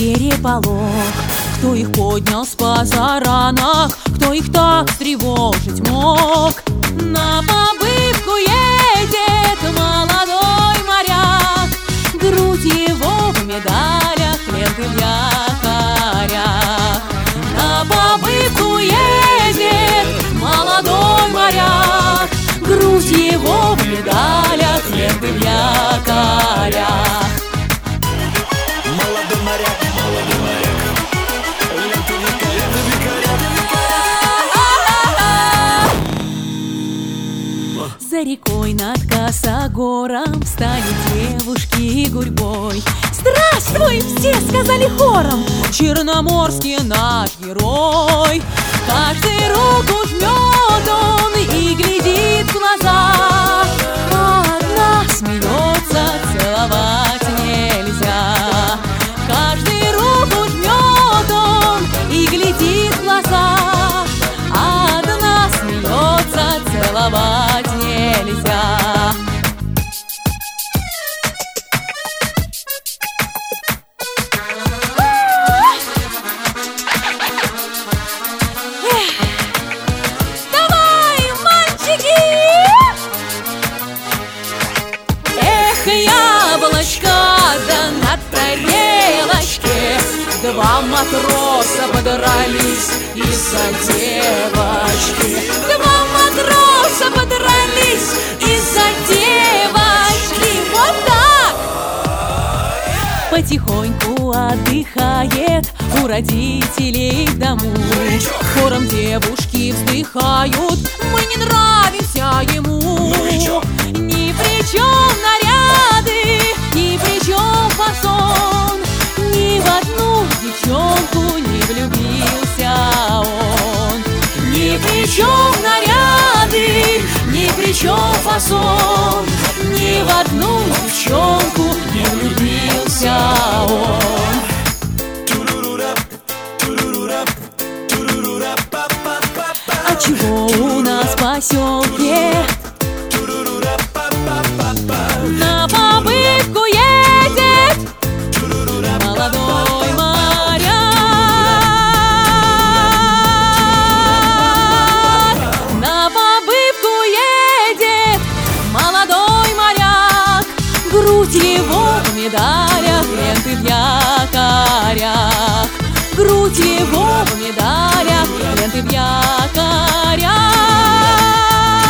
переполох. Кто их поднял с позаранок, кто их так встревожить мог? На побывку едет молодой моряк, грудь его в медалях, ленты в якорях. На побывку едет молодой моряк, грудь его в медалях, ленты в якорях. Молодой моряк, ленты в якорях. За рекой над косогором стали девушки гурьбой. «Здравствуй!» все сказали хором. Черноморский наш герой. Каждый руку жмет он и глядит в глаза, а одна смеется, целовать нельзя. Каждый руку жмет он и глядит в глаза, а одна смеется, целовать нельзя. Яблочко, да на тарелочке два матроса подрались из-за девочки. Два матроса подрались из-за девочки. Вот так! Потихоньку отдыхает у родителей в дому. Хором девушки вздыхают: мы не нравимся ему. Ни при чем наряды, ни при чем фасон, ни в одну девчонку не влюбился он. Ни при чем наряды, ни при чем фасон, ни в одну девчонку не влюбился он. А чего у нас в поселке на побывку едет молодой моряк? На побывку едет молодой моряк, грудь его в медалях, ленты в якорях. Грудь его в медалях, ленты в якорях.